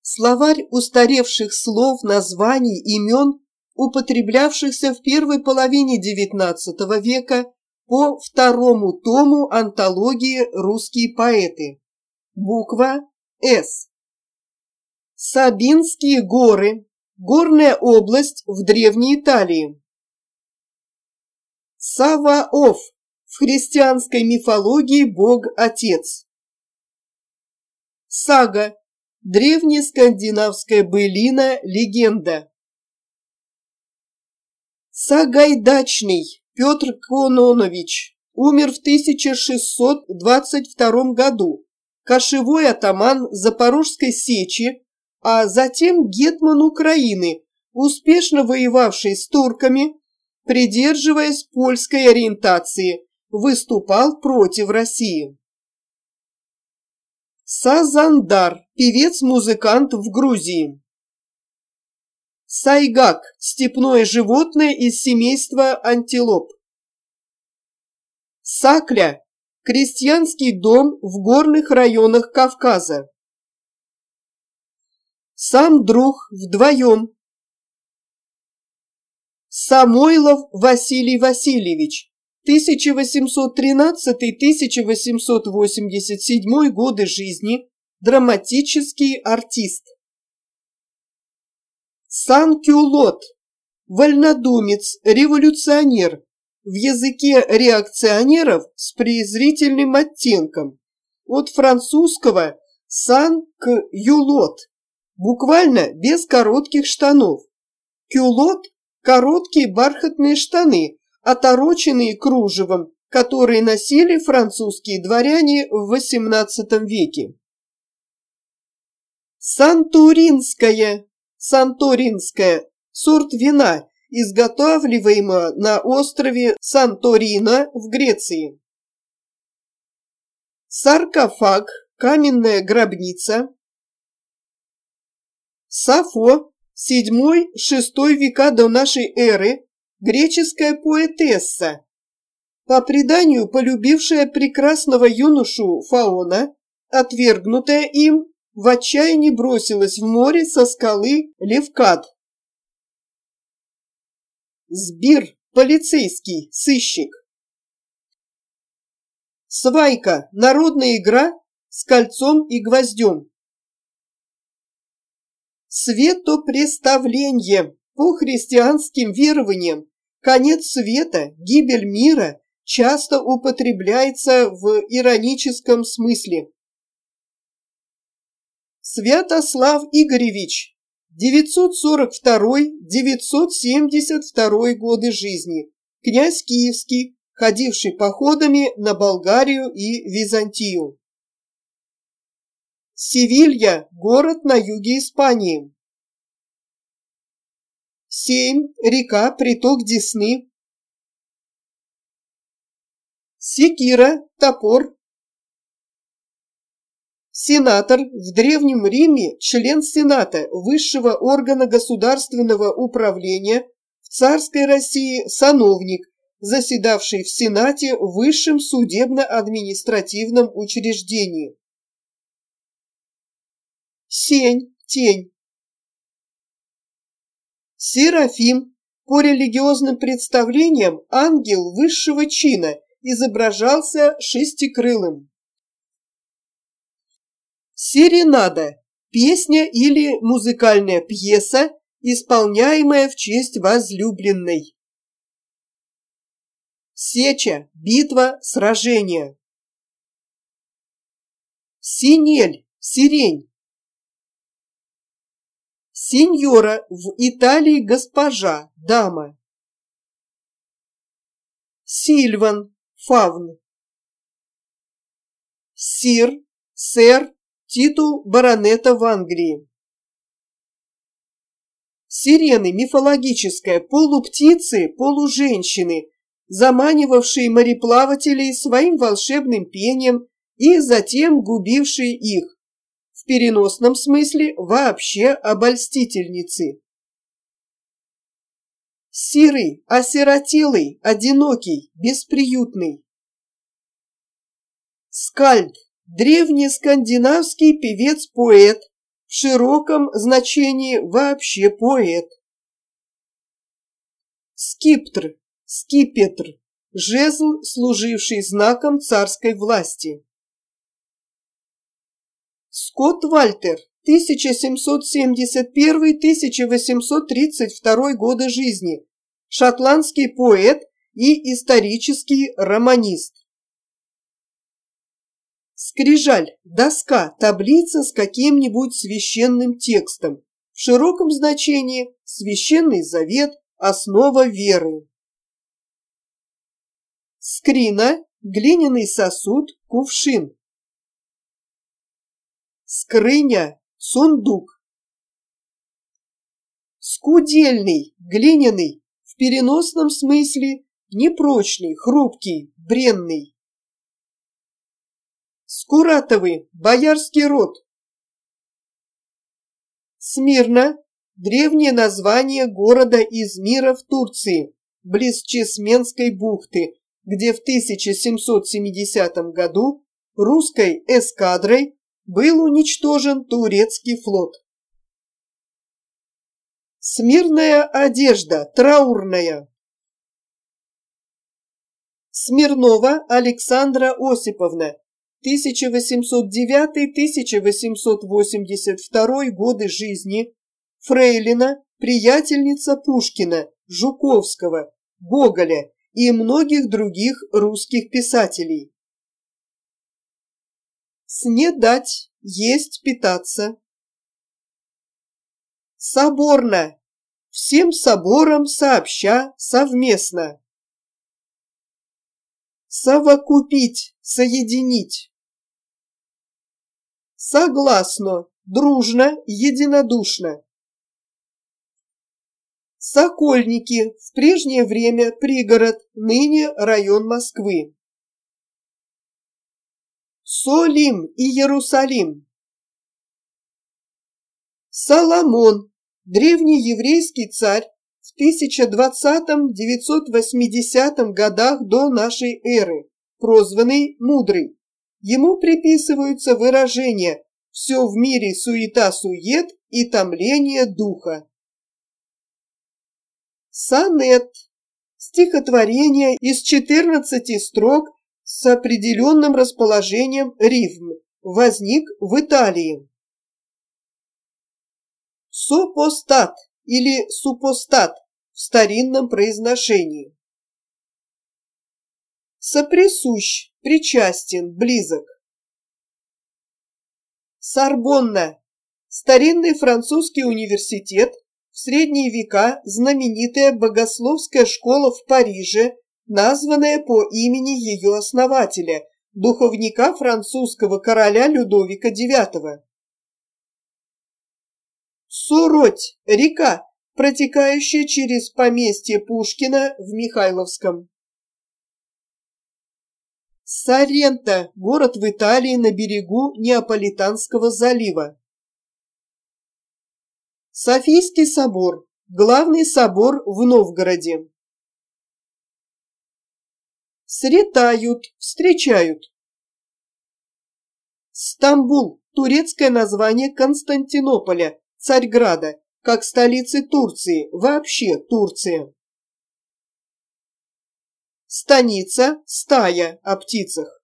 Словарь устаревших слов, названий, имен, употреблявшихся в первой половине XIX века по второму тому антологии «Русские поэты». Буква «С». Сабинские горы. Горная область в Древней Италии. Саваоф. В христианской мифологии бог-отец. Сага. Древнескандинавская былина, легенда. Сагайдачный Петр Кононович умер в 1622 году, кошевой атаман Запорожской сечи, а затем гетман Украины, успешно воевавший с турками, придерживаясь польской ориентации, выступал против России. Сазандар, певец-музыкант в Грузии. Сайгак, степное животное из семейства антилоп. Сакля, крестьянский дом в горных районах Кавказа. Сам друг вдвоем. Самойлов Василий Васильевич, 1813-1887 годы жизни, драматический артист. Сан-Кюлот, вольнодумец, революционер, в языке реакционеров с презрительным оттенком, от французского сан-к-юлот, буквально без коротких штанов. Кюлот – короткие бархатные штаны, отороченные кружевом, которые носили французские дворяне в XVIII веке. Санторинская, сорт вина, изготавливаемого на острове Санторина в Греции. Саркофаг, каменная гробница. Сафо, 7-6 века до нашей эры, греческая поэтесса, по преданию полюбившая прекрасного юношу Фаона, отвергнутая им, в отчаянии бросилась в море со скалы Левкад. Сбир, полицейский, сыщик. Свайка, народная игра с кольцом и гвоздем. Светопреставление, по христианским верованиям, конец света, гибель мира часто употребляется в ироническом смысле. Святослав Игоревич, 942-972 годы жизни, князь Киевский, ходивший походами на Болгарию и Византию. Севилья – город на юге Испании. Сейм – река, приток Десны. Секира – топор. Сенатор в Древнем Риме, член Сената, высшего органа государственного управления, в царской России сановник, заседавший в Сенате в высшем судебно-административном учреждении. Сень, тень. Серафим, по религиозным представлениям, ангел высшего чина, изображался шестикрылым. Серенада – песня или музыкальная пьеса, исполняемая в честь возлюбленной. Сеча – битва, сражение. Синель – сирень. Синьора, в Италии госпожа, дама. Сильван, фавн. Сир, сэр, титул баронета в Англии. Сирены, мифологическая, полуптицы, полуженщины, заманивавшие мореплавателей своим волшебным пением и затем губившие их. В переносном смысле вообще обольстительницы. Сирый, осиротелый, одинокий, бесприютный. Скальд, древнескандинавский певец-поэт, в широком значении вообще поэт. Скиптр, скипетр, жезл, служивший знаком царской власти. Скотт Вальтер, 1771-1832 годы жизни, шотландский поэт и исторический романист. Скрижаль, доска, таблица с каким-нибудь священным текстом, в широком значении Священный Завет, основа веры. Скрина, глиняный сосуд, кувшин. Скрыня, сундук. Скудельный, глиняный, в переносном смысле непрочный, хрупкий, бренный. Скуратовый, боярский род. Смирна, древнее название города Измира в Турции, близ Чесменской бухты, где в 1770 году русской эскадрой был уничтожен турецкий флот. Смирная одежда, траурная. Смирнова Александра Осиповна, 1809-1882 годы жизни, фрейлина, приятельница Пушкина, Жуковского, Гоголя и многих других русских писателей. Снедать, есть, питаться. Соборно, всем собором сообща, совместно. Совокупить, соединить. Согласно, дружно, единодушно. Сокольники, в прежнее время пригород, ныне район Москвы. Солим и Иерусалим. Соломон, древний еврейский царь, в 1020-980 годах до нашей эры, прозванный Мудрый. Ему приписываются выражения «все в мире суета-сует и томление духа». Сонет – стихотворение из 14 строк с определенным расположением рифм, возник в Италии. Супостат или супостат в старинном произношении. Соприсущ, причастен, близок. Сорбонна – старинный французский университет, в средние века знаменитая богословская школа в Париже, названная по имени ее основателя, духовника французского короля Людовика IX. Суроть – река, протекающая через поместье Пушкина в Михайловском. Сорренто – город в Италии на берегу Неаполитанского залива. Софийский собор – главный собор в Новгороде. Сретают – встречают. Стамбул – турецкое название Константинополя, Царьграда, как столицы Турции, вообще Турция. Станица – стая о птицах.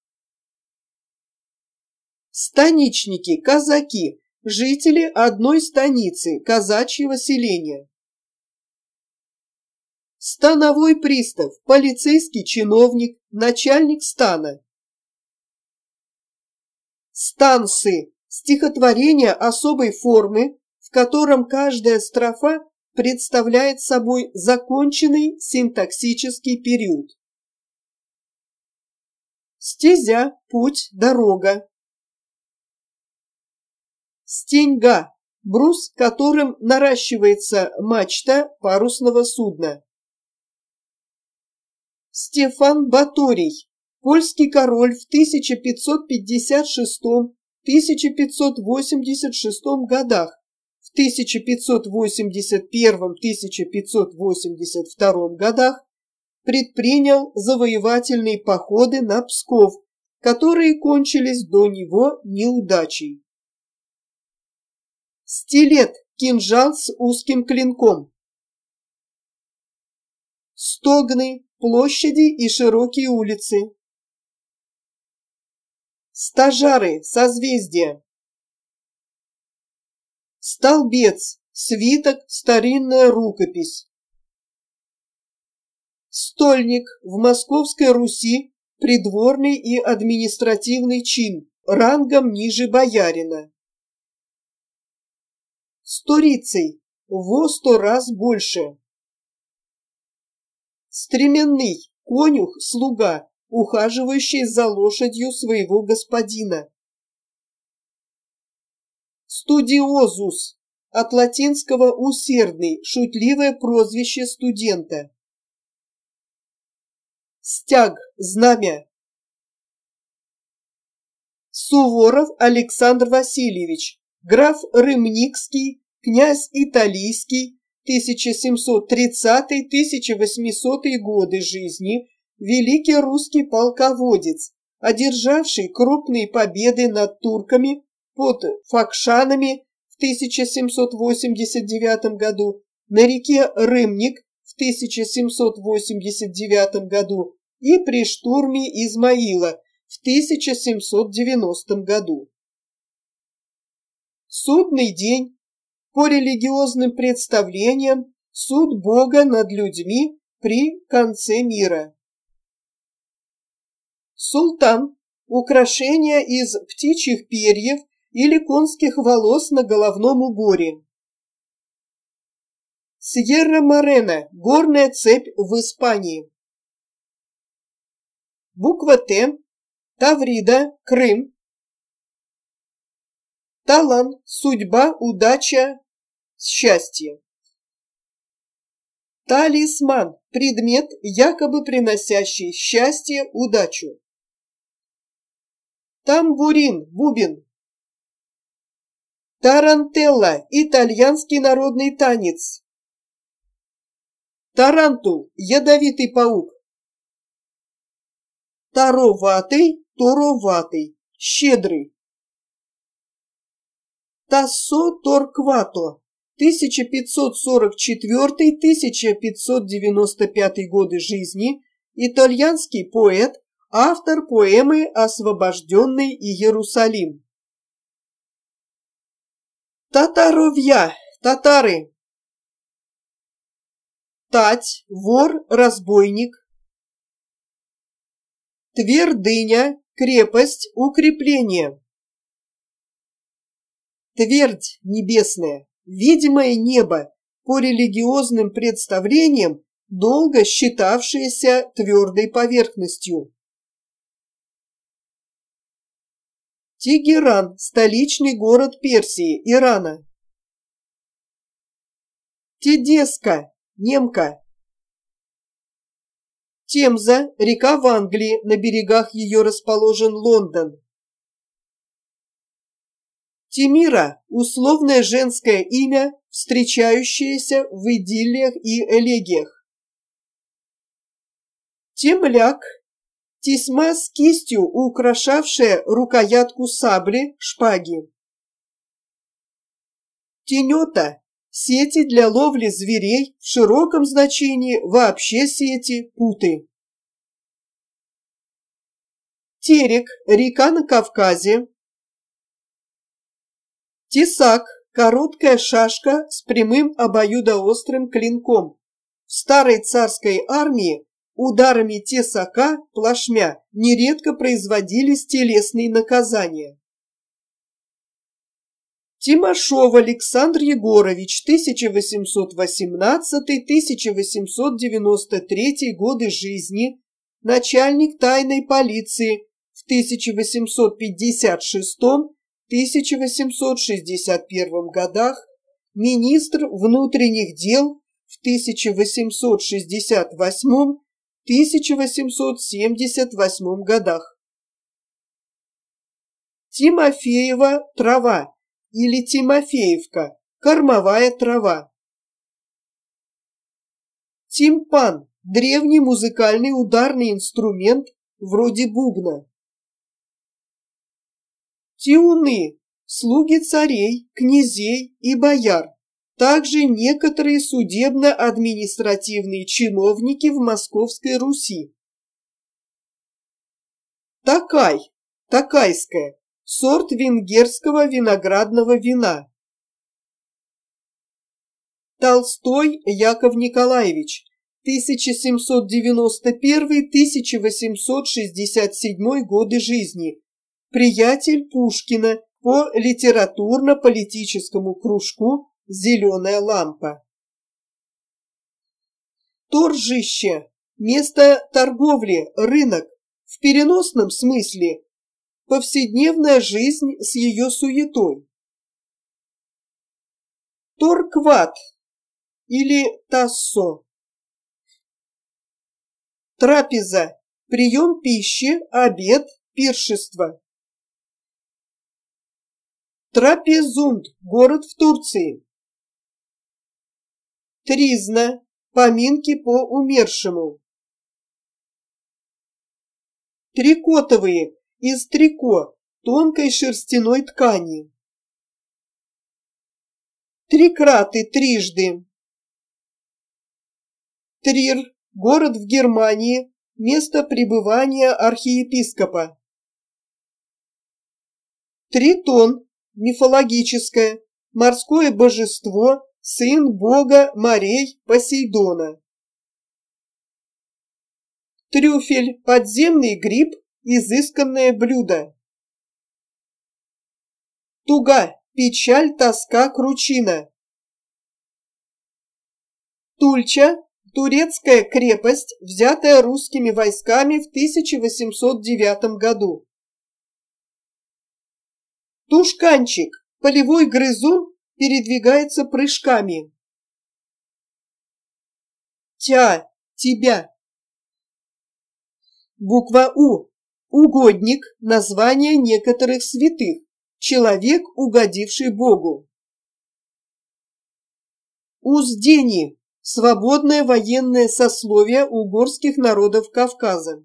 Станичники – казаки, жители одной станицы, казачьего селения. Становой пристав – полицейский чиновник, начальник стана. Станцы – стихотворение особой формы, в котором каждая строфа представляет собой законченный синтаксический период. Стезя, путь, дорога. Стеньга – брус, которым наращивается мачта парусного судна. Стефан Баторий, польский король в 1556-1586 годах, в 1581-1582 годах предпринял завоевательные походы на Псков, которые кончились до него неудачей. Стилет, кинжал с узким клинком. Стогны, площади и широкие улицы. Стажары, созвездия. Столбец, свиток, старинная рукопись. Стольник, в Московской Руси придворный и административный чин, рангом ниже боярина. Сторицей, во 100 раз больше. Стременный, конюх, слуга, ухаживающий за лошадью своего господина. Студиозус, от латинского усердный, шутливое прозвище студента. Стяг, знамя. Суворов Александр Васильевич, граф Рымникский, князь Италийский, 1730-1800 годы жизни, великий русский полководец, одержавший крупные победы над турками под Факшанами в 1789 году, на реке Рымник в 1789 году и при штурме Измаила в 1790 году. Судный день, по религиозным представлениям, суд Бога над людьми при конце мира. Султан, украшение из птичьих перьев или конских волос на головном уборе. Сьерра-Морена, горная цепь в Испании. Буква Т. Таврида, Крым. Талан, судьба, удача, счастье. Талисман, предмет, якобы приносящий счастье, удачу. Тамбурин, бубен. Тарантелла, итальянский народный танец. Тарантул, ядовитый паук. Тароватый, тороватый, щедрый. Тассо Торквато, 1544-1595 годы жизни, итальянский поэт, автор поэмы «Освобожденный Иерусалим». Татаровья, татары. Тать, вор, разбойник. Твердыня, крепость, укрепление. Твердь небесная, видимое небо, по религиозным представлениям, долго считавшееся твердой поверхностью. Тегеран, столичный город Персии, Ирана. Тедеска, немка. Темза, река в Англии, на берегах ее расположен Лондон. Тимира, условное женское имя, встречающееся в идиллиях и элегиях. Темляк, тесьма с кистью, украшавшая рукоятку сабли, шпаги. Тенета, сети для ловли зверей, в широком значении вообще сети, путы. Терек, река на Кавказе. Тесак, короткая шашка с прямым обоюдоострым клинком. В старой царской армии ударами тесака, плашмя, нередко производились телесные наказания. Тимошов Александр Егорович, 1818-1893 годы жизни, начальник тайной полиции в 1856-1861 годах, министр внутренних дел в 1868-1878 годах. Тимофеева трава или Тимофеевка, кормовая трава. Тимпан, древний музыкальный ударный инструмент вроде бубна. Тиуны, слуги царей, князей и бояр, также некоторые судебно-административные чиновники в Московской Руси. Такай, такайское, сорт венгерского виноградного вина. Толстой Яков Николаевич, 1791-1867 годы жизни, приятель Пушкина по литературно-политическому кружку «Зеленая лампа». Торжище, место торговли, рынок, в переносном смысле, повседневная жизнь с ее суетой. Торкват или тассо. Трапеза, прием пищи, обед, пиршество. Трапезунд, город в Турции. Тризна, поминки по умершему. Трикотовые, из трико, тонкой шерстяной ткани. Трикраты, трижды. Трир, город в Германии, место пребывания архиепископа. Тритон, мифологическое, морское божество, сын бога морей Посейдона. Трюфель, подземный гриб, изысканное блюдо. Туга, печаль, тоска, кручина. Тульча, турецкая крепость, взятая русскими войсками в 1809 году. Тушканчик, полевой грызун, передвигается прыжками. Тя, тебя. Буква У. Угодник, название некоторых святых, человек, угодивший Богу. Уздени, свободное военное сословие угорских народов Кавказа.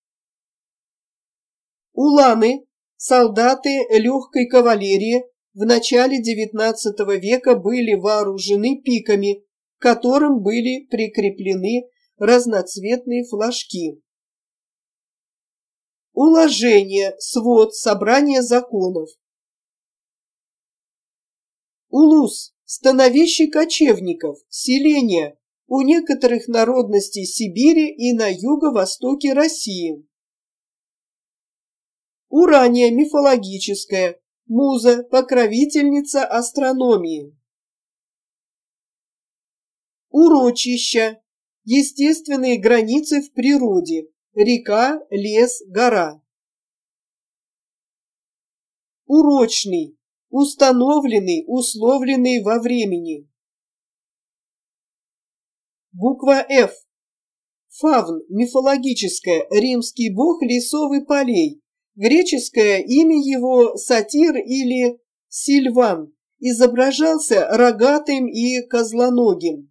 Уланы, солдаты легкой кавалерии, в начале XIX века были вооружены пиками, к которым были прикреплены разноцветные флажки. Уложение, свод, собрание законов. Улус, становище кочевников, селение у некоторых народностей Сибири и на юго-востоке России. Урания, мифологическая, муза, покровительница астрономии. Урочища, естественные границы в природе, река, лес, гора. Урочный, установленный, условленный во времени. Буква Ф. Фавн, мифологическое, римский бог лесов и полей. Греческое имя его Сатир или Сильван, изображался рогатым и козлоногим.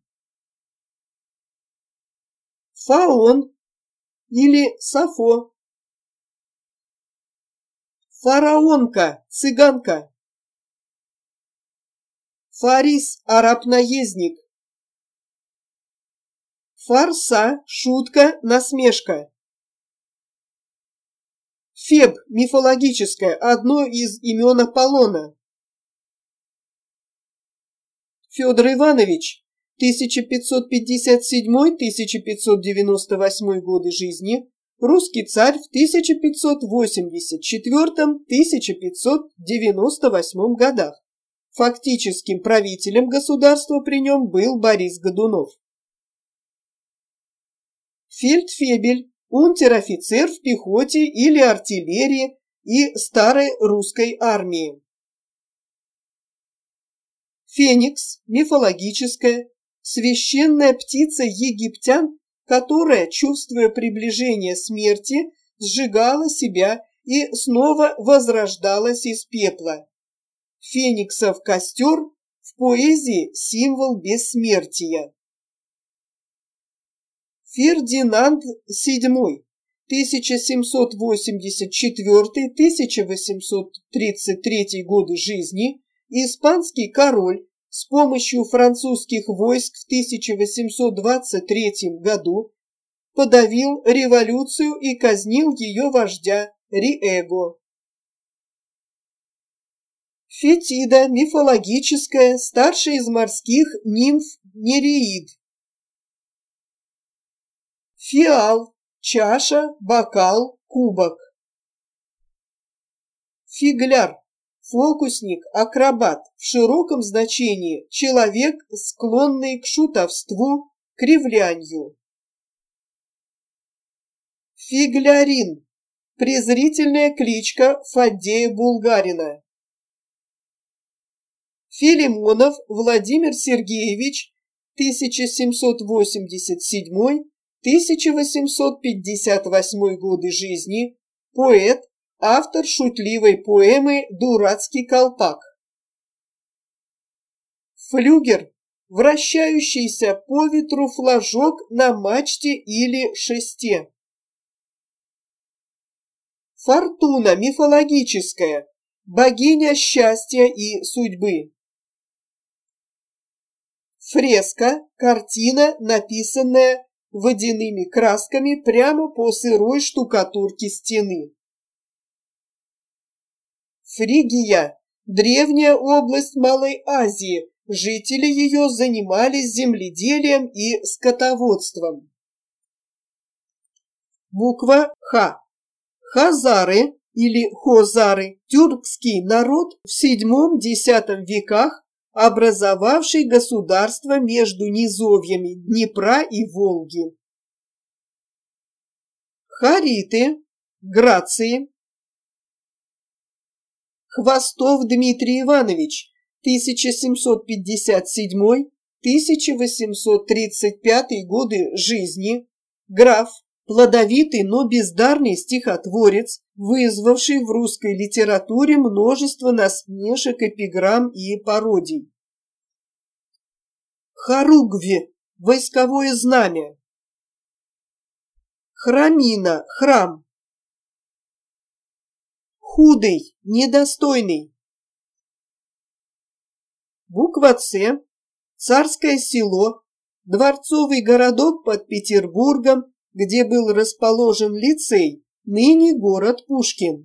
Фаон или Сафо. Фараонка, цыганка. Фарис, араб-наездник. Фарса, шутка, насмешка. Феб, мифологическое, одно из имен Аполлона. Федор Иванович, 1557-1598 годы жизни, русский царь в 1584-1598 годах. Фактическим правителем государства при нем был Борис Годунов. Фельдфебель, унтер-офицер в пехоте или артиллерии и старой русской армии. Феникс, мифологическая, священная птица египтян, которая, чувствуя приближение смерти, сжигала себя и снова возрождалась из пепла. Фениксов костер в поэзии символ бессмертия. Фердинанд VII, 1784-1833 годы жизни, испанский король с помощью французских войск в 1823 году подавил революцию и казнил ее вождя Риэго. Фетида мифологическая, старшая из морских нимф Нереид. Фиал – чаша, бокал, кубок. Фигляр – фокусник, акробат, в широком значении человек, склонный к шутовству, кривлянью. Фиглярин – презрительная кличка Фаддея Булгарина. Филимонов Владимир Сергеевич, 1787-1858 годы жизни, поэт, автор шутливой поэмы «Дурацкий колпак». Флюгер – вращающийся по ветру флажок на мачте или шесте. Фортуна мифологическая, богиня счастья и судьбы. Фреска – картина, написанная водяными красками прямо по сырой штукатурке стены. Фригия – древняя область Малой Азии, жители ее занимались земледелием и скотоводством. Буква Х. Хазары или хозары – тюркский народ в VII-X веках, образовавший государство между низовьями Днепра и Волги. Хариты – Грации. Хвостов Дмитрий Иванович, 1757-1835 годы жизни, граф, плодовитый, но бездарный стихотворец, вызвавший в русской литературе множество насмешек, эпиграмм и пародий. Хоругви – войсковое знамя. Храмина – храм. Худый, недостойный. Буква Ц. Царское село, дворцовый городок под Петербургом, где был расположен лицей, ныне город Пушкин.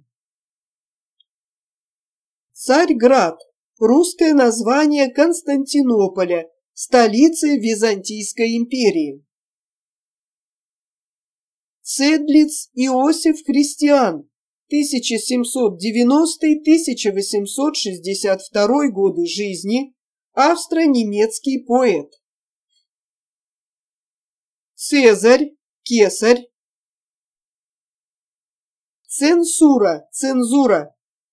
Царьград – русское название Константинополя, столицы Византийской империи. Цедлиц Иосиф Христиан, 1790-1862 годы жизни, австро-немецкий поэт. Цезарь, кесарь. Цензура, цензура.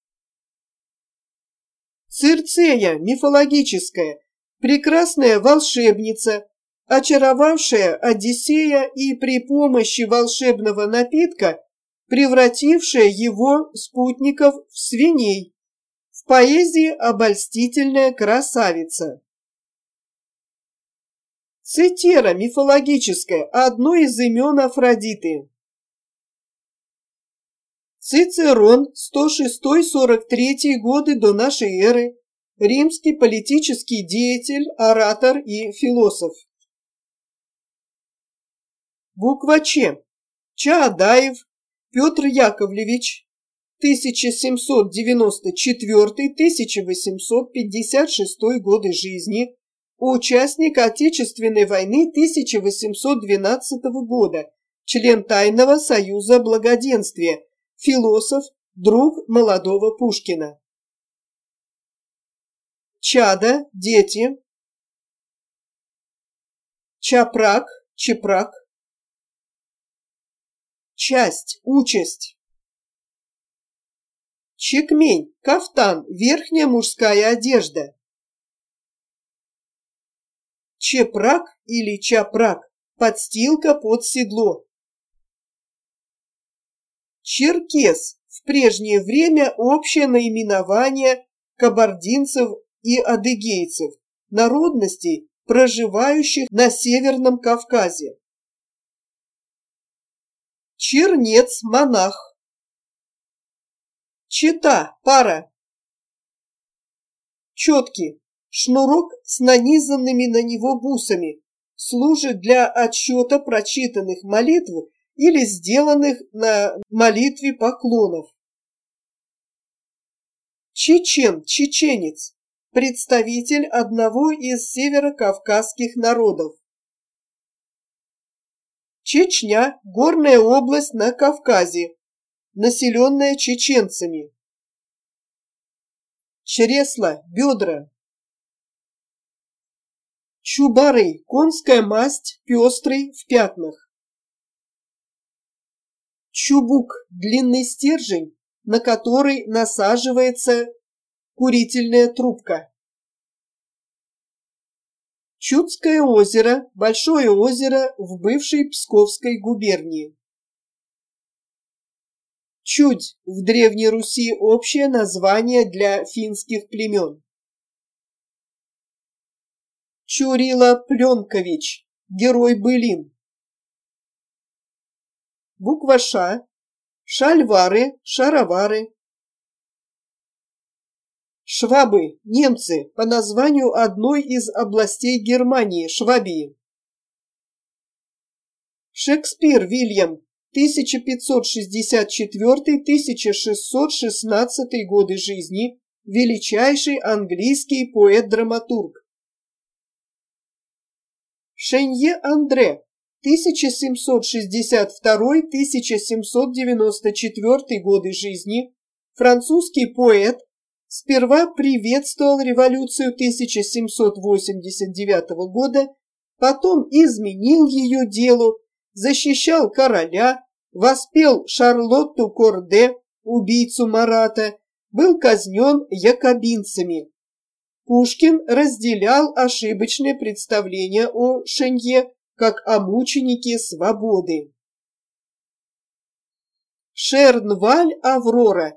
Цирцея, мифологическая, прекрасная волшебница, очаровавшая Одиссея и при помощи волшебного напитка превратившая его спутников в свиней. В поэзии обольстительная красавица. Цитера мифологическая, одно из имен Афродиты. Цицерон, 106-43 годы до нашей эры, римский политический деятель, оратор и философ. Буква Ч. Чаадаев Петр Яковлевич, 1794-1856 годы жизни, участник Отечественной войны 1812 года, член Тайного союза благоденствия, философ, друг молодого Пушкина. Чада, дети. Чапрак, чепрак. Часть, участь. Чекмень, кафтан, верхняя мужская одежда. Чепрак или чапрак, подстилка под седло. Черкес, в прежнее время общее наименование кабардинцев и адыгейцев, народностей, проживающих на Северном Кавказе. Чернец-монах. Чета, пара. Четки. Шнурок с нанизанными на него бусами. Служит для отсчета прочитанных молитв или сделанных на молитве поклонов. Чечен, чеченец. Представитель одного из северокавказских народов. Чечня – горная область на Кавказе, населенная чеченцами. Чресла, бедра. Чубарый – конская масть, пестрый, в пятнах. Чубук – длинный стержень, на который насаживается курительная трубка. Чудское озеро – большое озеро в бывшей Псковской губернии. Чудь – в Древней Руси общее название для финских племен. Чурила Пленкович – герой былин. Буква Ш – шальвары, шаровары. Швабы – немцы, по названию одной из областей Германии, Швабии. Шекспир Вильям, 1564-1616 годы жизни, величайший английский поэт-драматург. Шенье Андре, 1762-1794 годы жизни, французский поэт, сперва приветствовал революцию 1789 года, потом изменил ее делу, защищал короля, воспел Шарлотту Корде, убийцу Марата, был казнен якобинцами. Пушкин разделял ошибочное представление о Шенье как о мученике свободы. Шернваль Аврора,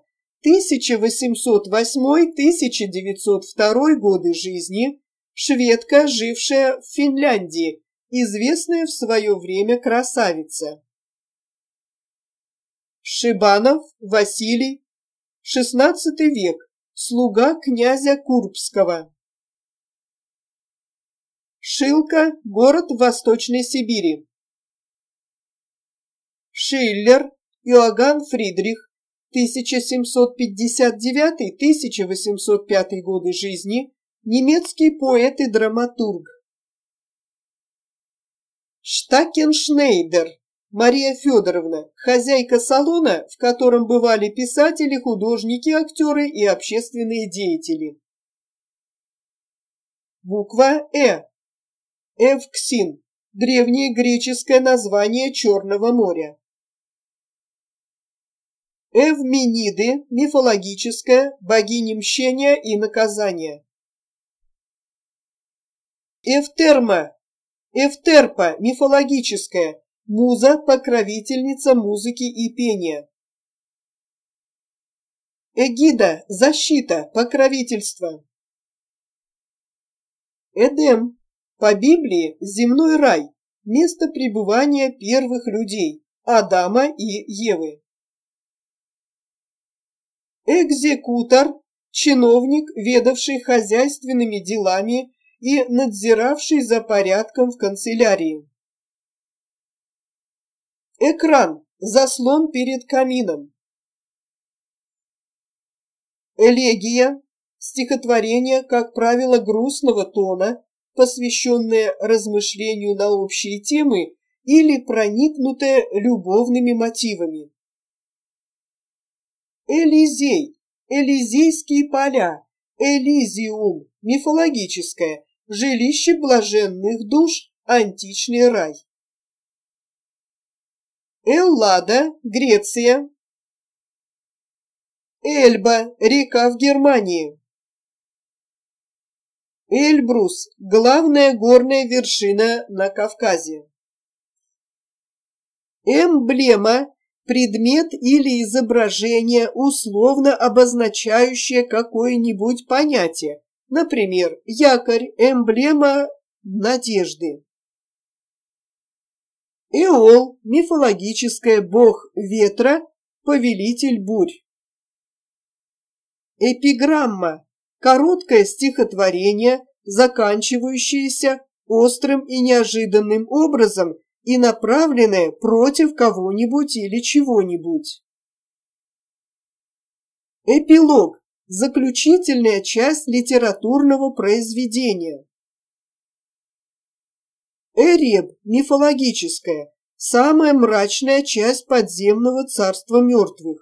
1808-1902 годы жизни, шведка, жившая в Финляндии, известная в свое время красавица. Шибанов Василий, XVI век, слуга князя Курбского. Шилка – город в Восточной Сибири. Шиллер Иоганн Фридрих, 1759-1805 годы жизни, немецкий поэт и драматург. Штакеншнейдер Мария Федоровна, хозяйка салона, в котором бывали писатели, художники, актеры и общественные деятели. Буква «Э». Эвксин – древнее греческое название Черного моря. Эвмениды – мифологическая, богиня мщения и наказания. Эвтерма – Эвтерпа – мифологическая, муза, покровительница музыки и пения. Эгида – защита, покровительство. Эдем – по Библии земной рай, место пребывания первых людей – Адама и Евы. Экзекутор – чиновник, ведавший хозяйственными делами и надзиравший за порядком в канцелярии. Экран – заслон перед камином. Элегия – стихотворение, как правило, грустного тона, посвященное размышлению на общие темы или проникнутое любовными мотивами. Элизей – Элизейские поля, Элизиум – мифологическое, жилище блаженных душ, античный рай. Эллада – Греция. Эльба – река в Германии. Эльбрус – главная горная вершина на Кавказе. Эмблема – предмет или изображение, условно обозначающее какое-нибудь понятие, например, якорь, эмблема надежды. Эол – мифологический бог ветра, повелитель бурь. Эпиграмма – короткое стихотворение, заканчивающееся острым и неожиданным образом и направленное против кого-нибудь или чего-нибудь. Эпилог – заключительная часть литературного произведения. Эреб – мифологическая, самая мрачная часть подземного царства мертвых.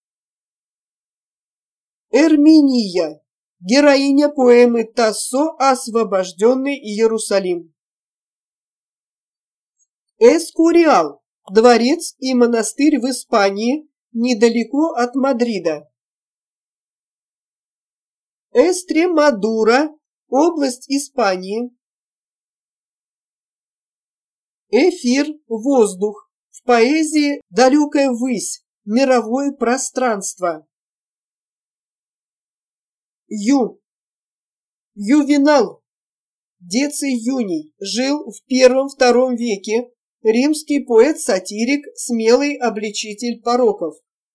Эрминия – героиня поэмы Тассо «Освобожденный Иерусалим». Эскориал – дворец и монастырь в Испании, недалеко от Мадрида. Эстремадура – область Испании. Эфир – воздух, в поэзии далекая высь, мировое пространство. Ювенал, Деций Юний, жил в I-II веке, римский поэт-сатирик, смелый обличитель пороков.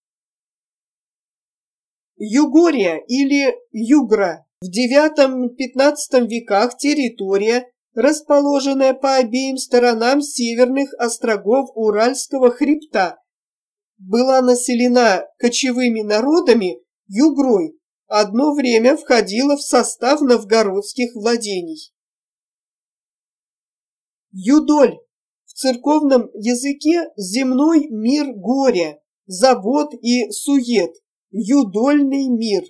Югория или Югра, в IX-XV веках территория, расположенная по обеим сторонам северных острогов Уральского хребта, была населена кочевыми народами югрой, одно время входила в состав новгородских владений. Юдоль, в церковном языке земной мир горя, забот и сует, юдольный мир.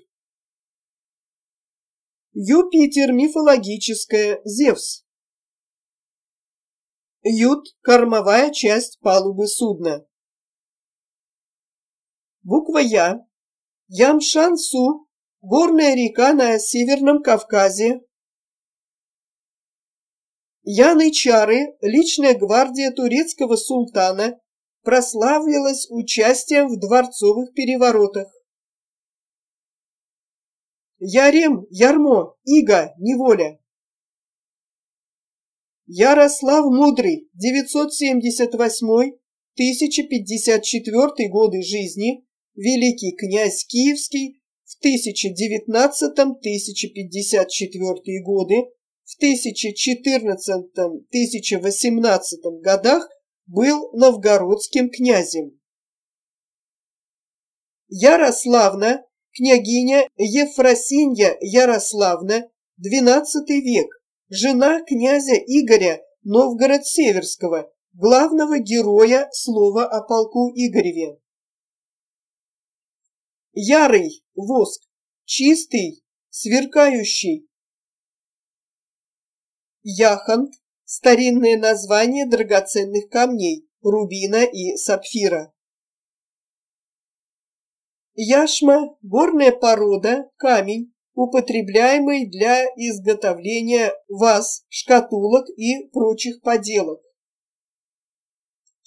Юпитер мифологическая, Зевс. Ют – кормовая часть палубы судна. Буква Я. Ямшан-Су – горная река на Северном Кавказе. Янычары – личная гвардия турецкого султана, прославилась участием в дворцовых переворотах. Ярем, ярмо, иго, неволя. Ярослав Мудрый, 978-1054 годы жизни, великий князь Киевский, в 1019-1054 годы, в 1014-1018 годах был новгородским князем. Ярославна, княгиня Ефросинья Ярославна, XII век, жена князя Игоря Новгород-Северского, главного героя слова о полку Игореве. Ярый – воск, чистый, сверкающий. Яхонт – старинное название драгоценных камней, рубина и сапфира. Яшма – горная порода, камень, употребляемый для изготовления ваз, шкатулок и прочих поделок.